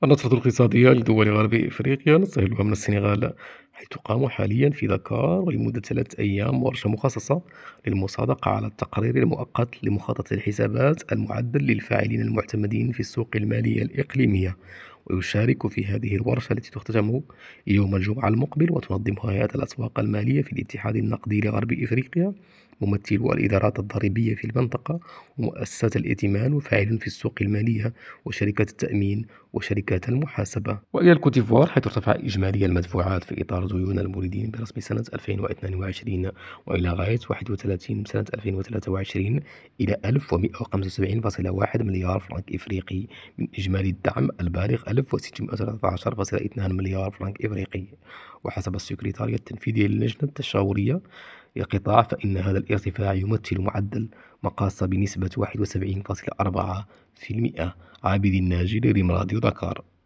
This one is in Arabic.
النشرة الاقتصادية لدول غرب إفريقيا نستهلها من السنغال، حيث تقام حاليا في دكار ولمدة 3 أيام ورشة مخصصة للمصادقة على التقرير المؤقت لمخطط الحسابات المعدل للفاعلين المعتمدين في السوق المالية الإقليمية. ويشارك في هذه الورشة التي تختتم يوم الجمعة المقبل وتنظمها هيئة الأسواق المالية في الاتحاد النقدي لغرب إفريقيا ممثلو الإدارات الضريبية في المنطقة ومؤسسات الائتمان وفاعل في السوق المالية وشركات التأمين وشركات المحاسبة. وإلى الكوتيفوار حيث ارتفع إجمالي المدفوعات في إطار ديون الموردين برسم سنة 2022 وإلى غاية 31 سنة 2023 إلى 1175.1 مليار فرنك إفريقي من إجمالي الدعم البالغ 1613.2 مليار فرنك إفريقي. وحسب السكرتارية التنفيذية للجنة التشاورية للقطاع فإن هذا الارتفاع يمثل معدل مقاس بنسبة 71.4% عابد الناجي لرمراديو دكار.